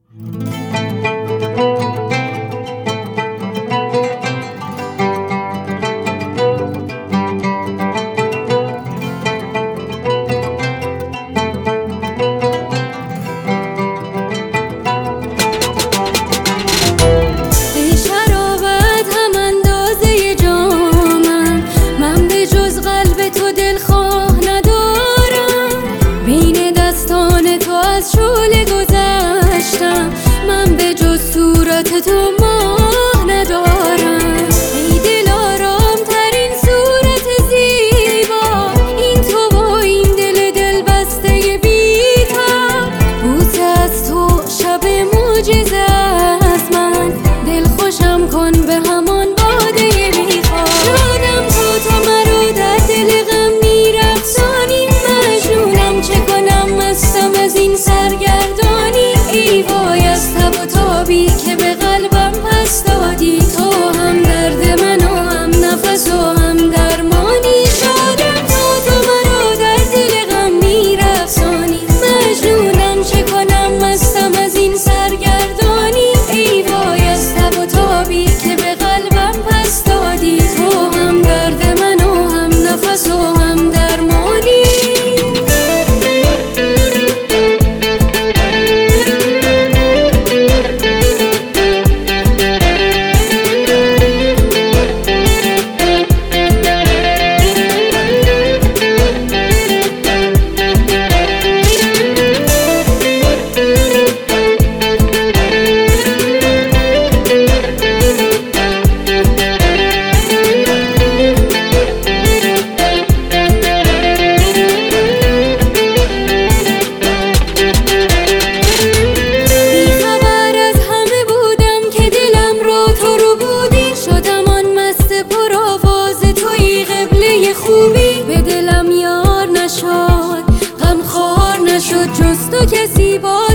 از شعله گذشتم، من به جز صورت تو ماه ندارم. ای دلارام ترین صورت زیبا، این تو و این دل بسته بی‌تاب. بوسه از تو شب معجزه است، من دل خوشم کن به همان باده میخوام. شادم تو مرا در دل غم میرقصانی، مجنونم چه کنم مستم از این سرگردانی. ای وای از تب و تابی که به قلبم پس دادی، تو هم درد من و هم نفس و هم درمانی. شادم تو مرا در دل غم میرقصانی، مجنونم چه کنم مستم از این سرگردانی. ای وای از تب و تابی که به قلبم پس دادی، تو هم درد من و هم نفس و هم درمانی. به دلم یار نشد، غمخوار نشد جز تو کسی با